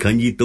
ခန်းကြီး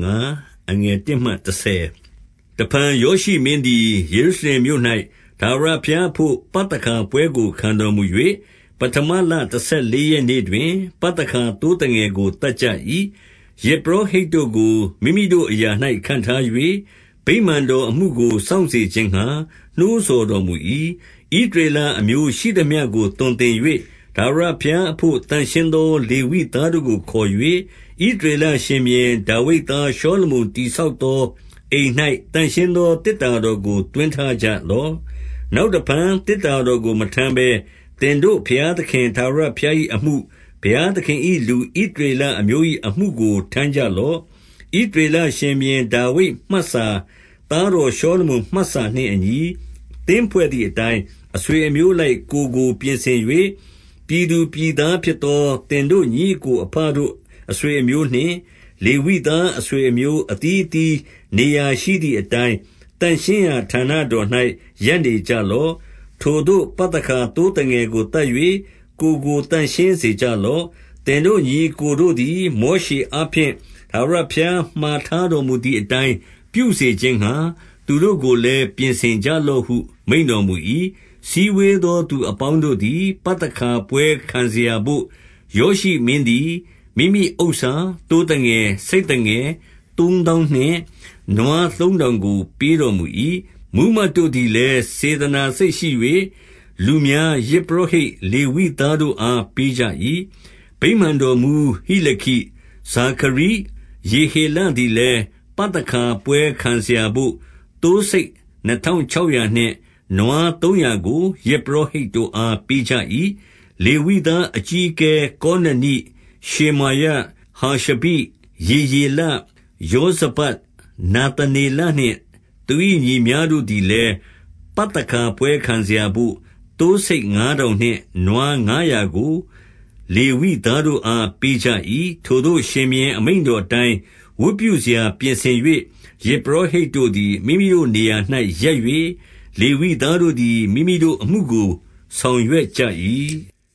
35အငယ်1မှ30တဖန်ယောရှိမင်းသည်ယေရုရှလင်မြို့၌ထာဝရဘုရားဖို့ပတ္တခါပွဲကိုခံတော်မူ၍ပထမလ14ရက်နေ့တွင်ပတ္တခါသိုးတငယ်ကိုတတ်ကြ၏ယေဘရဟိတ်တို့ကိုမိမိတို့အရာ၌ခန့်ထား၍ဗိမာန်တော်အမှုကိုစောင့်စေခြင်းငှါနှိုးဆော်တော်မူ၏ဣသရေလအမျိုးရှိသမျှကိုသွန်သင်၍ထာဝရဘုရားအဖို့တန်ရှင်းသောလေဝိသားတို့ကိုခေါ်၍ဣသရေလရှင်ဘုရင်ဒါဝိဒ်သားရှောလမုန်တည်ဆောက်သောအိမ်၌တန်ရှင်းသောသေတ္တာတော်ကိုသွင်းထားကြလော့နောက်တဖန်သေတ္တာတော်ကိုမထမ်းဘဲသင်တို့ဘုရားသခင်ထာဝရဘုရား၏အမှုဘုရားသခင်၏လူဣသရေလအမျိုး၏အမှုကိုထမ်းကြလော့ဣသရေလရှင်ဘုရင်ဒါဝိဒ်မှတ်စာသားတော်ရှောလမုန်မှတ်စာနှင့်အညီသင်ဖွဲ့သည့်အတိုင်းအဆွေအမျိုးလိုက်ကိုပြင်ဆင်၍ပြည်သူပြည်သားဖြစ်သောသင်တို့ညီကိုအဖတို့အဆွေအမျိုးနှင့်လေဝိသားအဆွေအမျိုးအသီးသီးနေရာရှိသည့်အတိုင်းတန်ရှင်းရာဌာနတော်၌ရပ်နေကြလော့ထိုတို့ပတ္တခါသိုးတငယ်ကိုတတ်၍ကိုတန်ရှင်းစေကြလော့သင်တို့ညီကိုတို့သည်မောရှေအားဖြင့်ထာဝရဘုရားမှားထားတော်မူသည့်အတိုင်းပြုစေခြင်းငှါသူတို့ကိုလည်းပြင်ဆင်ကြလော့ဟုမိန့်တော်မူ၏စည်းဝေးသောသူအပေါင်းတို့သည်ပတ္တခါပွဲခံเสียဘို့ယောရှိမင်းသည်မိမိဥစ္စာသိုးတငယ်ဆိတ်တငယ်3000နှင့်နွား3000ကိုပေးတော်မူ၏မူးမတ်တို့သည်လည်းစေတနာစိတ်ရှိ၍လူများယေဘရဟိတ်လေဝိသားတို့အားပေးကြ၏ဗိမာန်တော်မူဟိလခိဇာခရိယေဟေလသည်လည်းပတ္တခါပွဲခံเสียဘို့သိုးဆိတ်2600နှင့်နွား300ကိုယေဘရဟိတ်တို့အားပေးကြ၏လေဝိသားအကြီးအကဲကောနနိရှေမာယဟာရှဘိယေလယောဇဗတ်နာသနေလနှင့်သူ၏ညီများတို့သည်လည်းပတ္တခါပွဲခံเสียဘို့သိုးဆိတ်9000နှင့်နွား900ကိုလေဝိသားတို့အားပေးကြ၏ထိုတို့ရှင်ဘုရင်အမိန့်တော်အတိုင်းဝတ်ပြုစရာပြင်ဆင်၍ယေဘရဟိတ်တို့သည်မိမိတို့နေရာ၌ရပ်၍လေဝိသားတို့သည်မိမိတို့အမှုကိုဆောင်ရွက်ကြ၏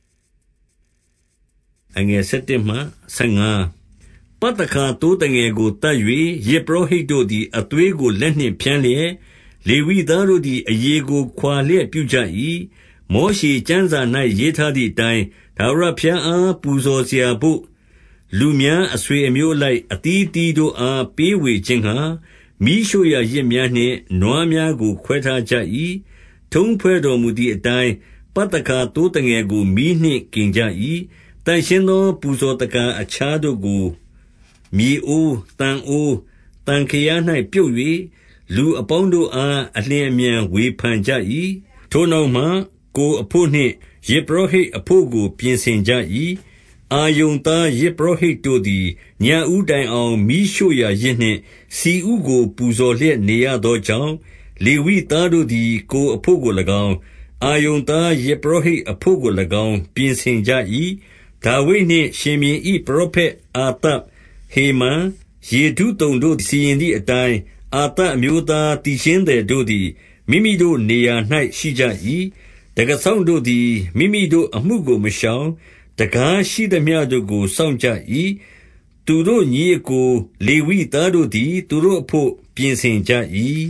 အငယ်7မှ15ပတ္တခါသိုးတငယ်ကိုတတ်၍ယေဘရဟိတ်တို့သည်အသွေးကိုလက်နှင့်ဖြန်းလျက်လေဝိသားတို့သည်အရေကိုခွာလျက်ပြုကြ၏မောရှေကျမ်းစာ၌ရေးထားသည့်အတိုင်းထာဝရဘုရားအားပူဇော်စရာဘို့လူများအဆွေအမျိုးလိုက်အသီးသီးတို့အားပေးဝေခြင်းဟာမိရှုရာရစ်များနှင့်နွားများကိုခွဲထားကြ၏ထုံးဖွဲ့တော်မူသည့်အတိုင်းပတ္တခါသိုးတငယ်ကိုမိနှင့်ကင်ကြ၏တန်ရှင်းသောပူဇော်တကာအခြားတို့ကိုမြေအိုးတန်အိုးတန်ခရာ၌ပြုတ်၍လူအပေါင်းတို့အားအလျင်အမြန်ဝေဖန်ကြ၏ထိုနောက်မှကိုအဖို့နှင့်ယေဘရဟိတ်အဖို့ကိုပြင်ဆင်ကြ၏အာယုန်သားယေဘရဟိတ်တို့သည်ညဦးတိုင်အောင်မိရှုရာရစ်နှင့်စီဥကိုပူဇော်လျက်နေရသောကြောင့်လေဝိသားတို့သည်ကိုအဖို့ကို၎င်းအာယုန်သားယေဘရဟိတ်အဖို့ကို၎င်းပြင်ဆင်ကြ၏ဒါဝိဒ်နှင့်ရှင်ဘုရင်၏ပရောဖက်အာသဟေမန်ယေဒုသုန်တို့စီရင်သည့်အတိုင်းအာသအမျိုးသားတည်ခြင်းသည်တို့သည်မိမိတို့နေရာ၌ရှိကြ၏တက္ကသိုလ်တို့သည်မိမိတို့အမှုကိုမရှောင်တကားရှိသမျှတို့ကိုစောင့်ကြ၏သူတို့ညီအစ်ကိုလေဝိသားတို့သည်သူတို့အဖို့ပြင်ဆင်ကြ၏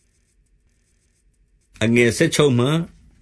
အငယ်16မှ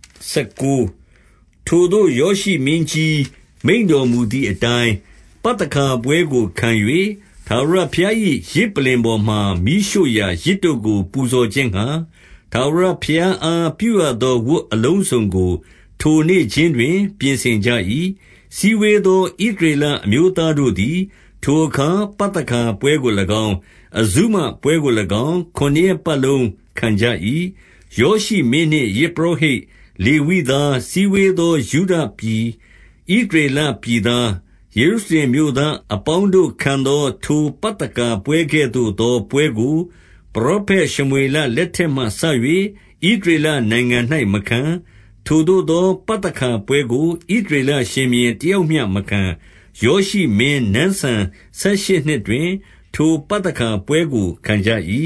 19ထိုတို့ယောရှိမင်းကြီးမိန့်တော်မူသည့်အတိုင်းပတ္တခါပွဲကိုခံ၍ထာဝရဘုရား၏ယဇ်ပလ္လင်ပေါ်မှာမိရှုရာယဇ်တို့ကိုပူဇော်ခြင်းငှါထာဝရဘုရားအားပြုရသောဝတ်အလုံးစုံကိုထိုနေ့ခြင်းတွင်ပြင်ဆင်ကြ၏စည်းဝေးသောဣသရေလအမျိုးသားတို့သည်ထိုအခါပတ္တခါပွဲကို၎င်းအဇုမပွဲကို၎င်း9ရက်ပတ်လုံးခံကြ၏ယောရှိမင်းနှင့်ယေဘရဟိတ်လေဝိသားစည်းဝေးသောယုဒပြည်ဣသရေလပြည်သားယေရုရှလင်မြို့သားအပေါင်းတို့ခံသောထိုပတ္တကာပွဲကဲ့သို့သောပွဲကိုပရောဖက်ရှမွေလလက်ထက်မှစ၍ဣသရေလနိုင်ငံ၌မခံထိုသို့သောပတ္တကာပွဲကိုဣသရေလရှင်ဘုရင်တယောက်မျှမခံယောရှိမင်းနန်းစံ18နှစ်တွင်ထိုပတ္တကာပွဲကိုခံကြ၏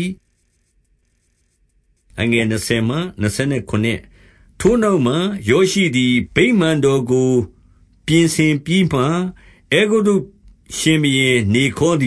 အငယ်20မှ29ထိုနောက်မှယောရှိသည်ဗိမာန်တော်ကိုပြင်ဆင်ပြီးမှအဲဂုတ္တုရှင်ဘုရင်နေခေါသည်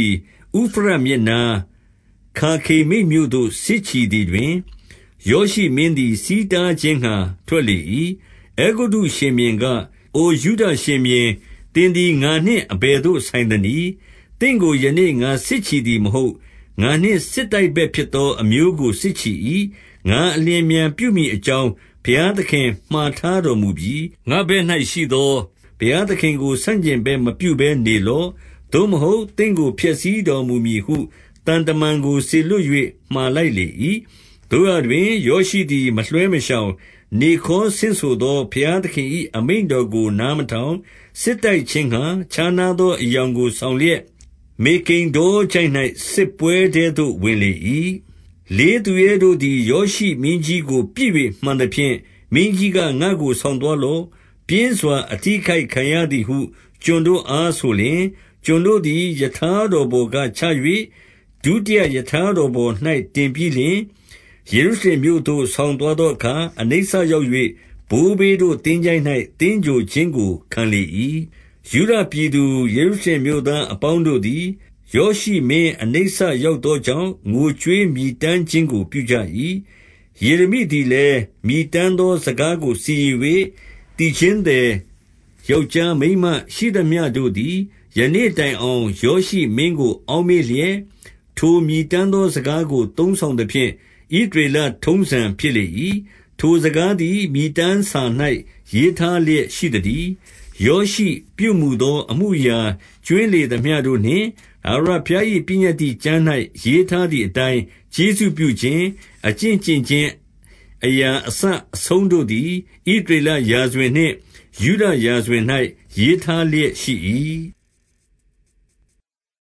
ဥဖရတ်မြစ်နားခါခေမိတ်မြို့သို့စစ်ချီသည်တွင်ယောရှိမင်းသည်စီးတားခြင်းငှါထွက်လေ၏။အဲဂုတ္တုရှင်ဘုရင်က၊အိုယုဒရှင်ဘုရင်၊သင်သည်ငါနှင့်အဘယ်သို့ဆိုင်သနည်း။သင့်ကိုယနေ့ငါစစ်ချီသည်မဟုတ်။ငါနှင့်စစ်တိုက်ဘက်ဖြစ်သောအမျိုးကိုစစ်ချီ၏။ငါအလျင်အမြန်ပြုမည်အကြောင်းဘုရားသခင်မှာထားတော်မူပြီ။ငါဘက်၌ရှိသောဘုရားသခင်ကိုဆန့်ကျင်ဘက်မပြုဘဲနေလော့။သို့မဟုတ်သင့်ကိုဖျက်ဆီးတော်မူမည်ဟုသံတမန်ကိုစေလွှတ်၍မှာလိုက်လေ၏။သို့ရာတွင်ယောရှိသည်မလွှဲမရှောင်နေခေါဆင့်ဆိုသောဘုရားသခင်၏အမိန့်တော်ကိုနားမထောင်စစ်တိုက်ခြင်းငှါခြားနားသောအယောင်ကိုဆောင်လျက်မေကိဒ္ဒေါချိုင့်၌စစ်ပွဲထဲသို့ဝင်လေ၏။လေးသူရဲတို့သည်ယောရှိမင်းကြီးကိုပစ်၍မှန်သဖြင့်မင်းကြီးကငါ့ကိုဆောင်သွားလော့။ပြင်းစွာအထိခိုက်ခံရသည်ဟုကျွန်တို့အားဆိုလျှင်ကျွန်တို့သည်ရထားတော်ပေါ်ကချ၍ဒုတိယရထားတော်ပေါ်၌တင်ပြီးလျှင်ယေရုရှလင်မြို့သို့ဆောင်သွားသောအခါအနိစ္စရောက်၍ဘိုးဘေးတို့သင်္ချိုင်း၌သင်္ဂြိုဟ်ခြင်းကိုခံလေ၏။ယုဒပြည်သူယေရုရှလင်မြို့သားအပေါင်းတို့သည်ယောရှိမင်းအနိစ္စရောက်သောကြောင့်ငိုကြွေးမြည်တမ်းခြင်းကိုပြုကြ၏။ယေရမိသည်လည်းမြည်တမ်းသောစကားကိုစီရင်၍သီချင်းသည်ယောက်ျားမိန်းမရှိသမျှတို့သည်ယနေ့တိုင်အောင်ယောရှိမင်းကိုအောက်မေ့လျက်ထိုမြည်တမ်းသောစကားကိုသုံးဆောင်သဖြင့်ဣသရေလထုံးစံဖြစ်လေ၏။ထိုစကားသည်မြည်တမ်းစာ၌ရေးထားလျက်ရှိသတည်း။ယောရှိပြုမူသောအမှုအရာကြွင်းလေသမျှတို့နှင့်ထာဝရဘုရား၏ပညတ္တိကျမ်း၌ရေးထားသည်အတိုင်းကျေးဇူးပြုခြင်းအကျင့်ကျင့်ခြင်းအရာအစအဆုံးတို့သည်ဣသရေလရာဇဝင်နှင့်ယုဒရာဇဝင်၌ရေးထားလျက်ရှိ၏